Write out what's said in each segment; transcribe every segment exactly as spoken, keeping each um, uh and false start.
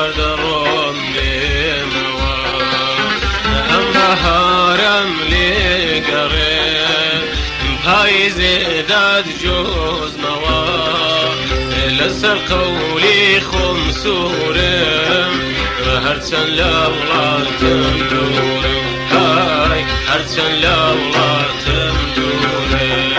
دروم ديموا أما هارم لي قريب بهاي داد جوز نوا لسر قولي خمسورم هرسن لولا تمدورم هاي هرسن لولا تمدورم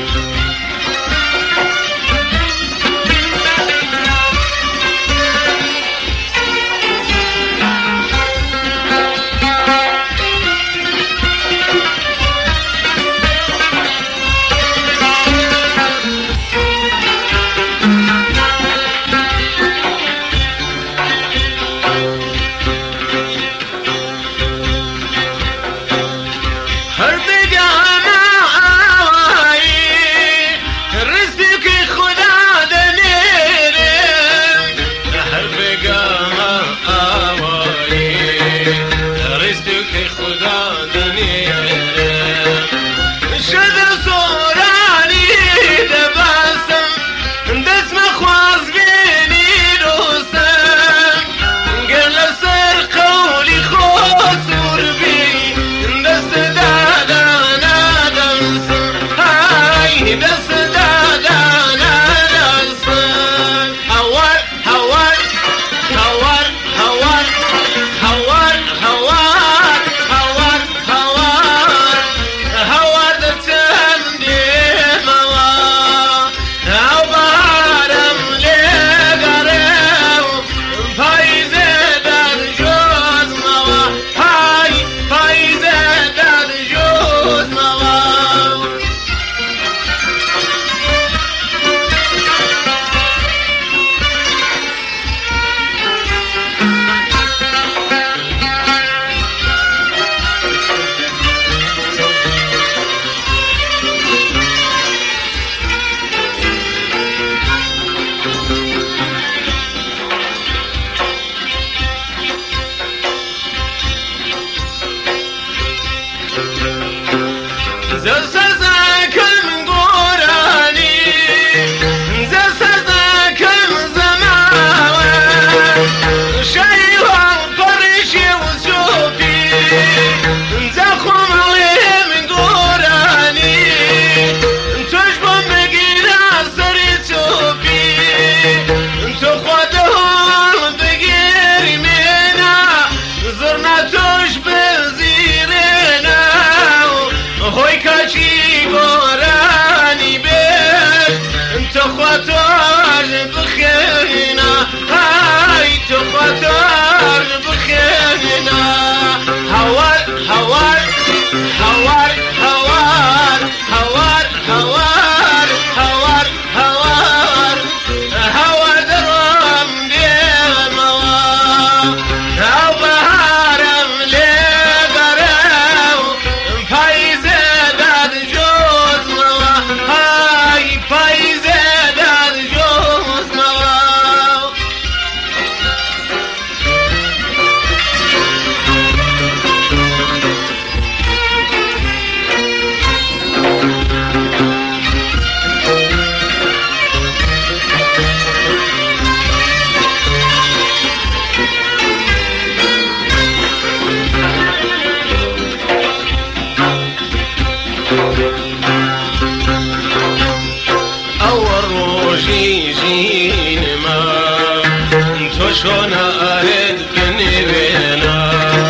شون أريد بني بينا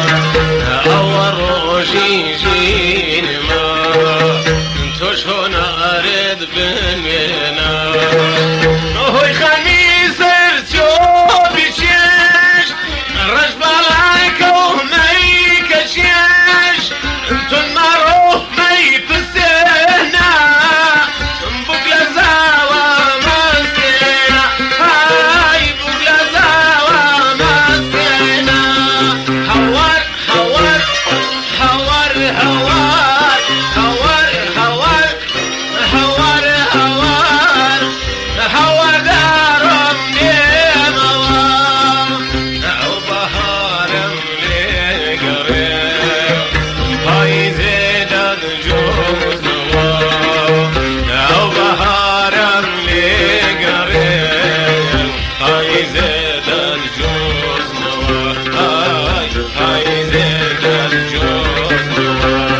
أول روشي جين ما انتو شون أريد بني بينا هوي خميس ارتو بيشيش رجب عليك ومي كشيش انتو المروح مي بسينا بقلا زاوة مسينا هاي بقلا زاوة مسينا جوز نوا های های زیدر جوز نوا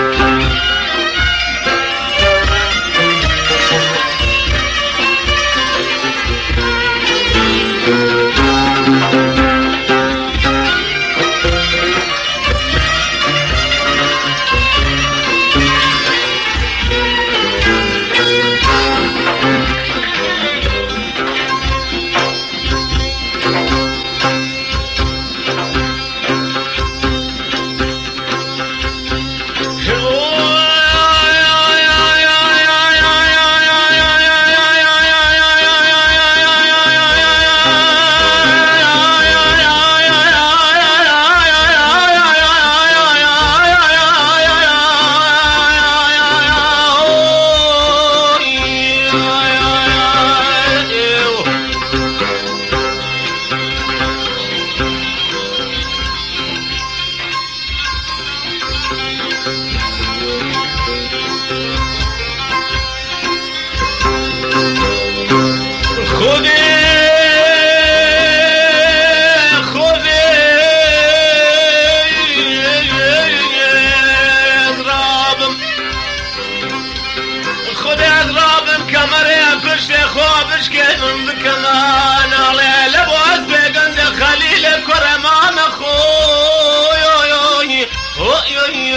خوابش كان بكمان على لبوس بقند خليل كرمان اخوي يوي يوي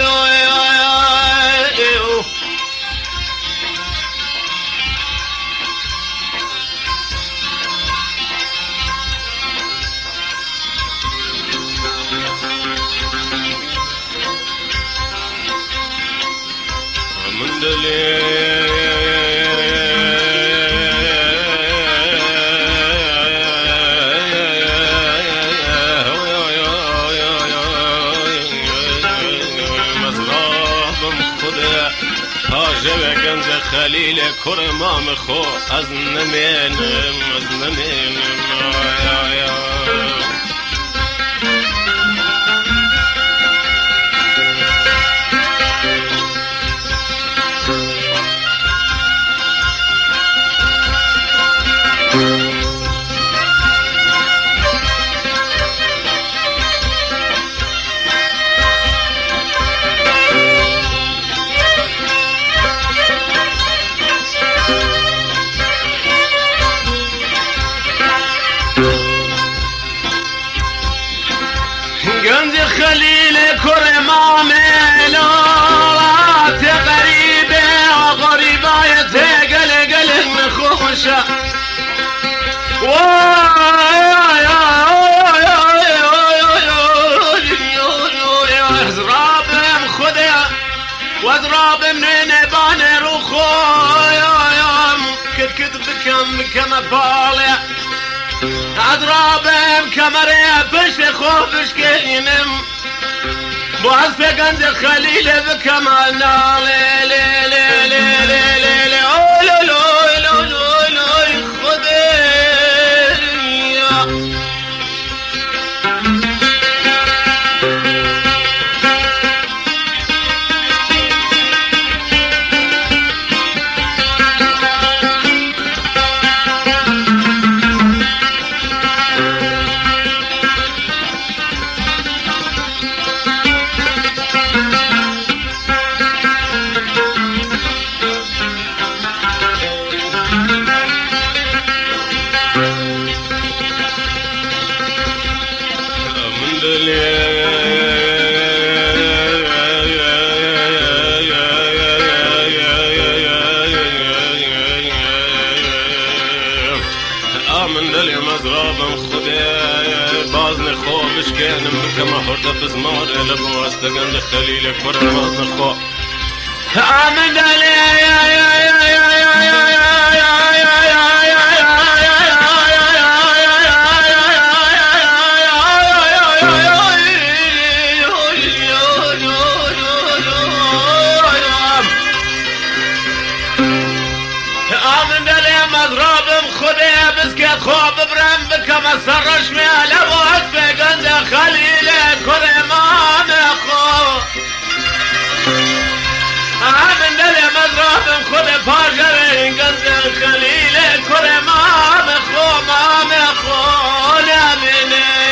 يوي من دليل جوه گنج خلیل کرمام خو از نمینم از نمینم آیا یا گنج خلیل کرمام لالات غریبه غریبایت گل گل مخوشه ازرابم خدا وازرابم نبان رو خویم کد کد بکم بکم باله ازرابم کمره پشت خوبش کنیم باز به گنج خلیل بکم ناله لی لی لی لی لی لی اولو لوی لوی لوی خدا مزرابم خدا بازن خوابش کنم بکم حرده بزمار لبواست گند خلیل کرمان خواب آمن دلی مزرابم خدا بسكت خواب برم بكم سرش ميالا وقت بقند خليل كرمان خو آمن دل مزرابم خدا پاجر قند خليل كرمان خو مام خو نامنه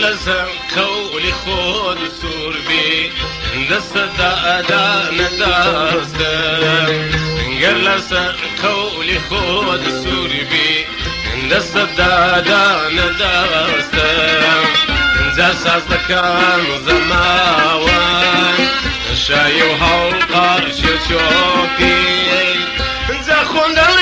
لسر قولي خود سوربي دست دادا نداستم قال لسر قولي خود سوربي دست دادا نداستم زا ساز دكان زماوان شاي وهوقار شوكي زا خوندن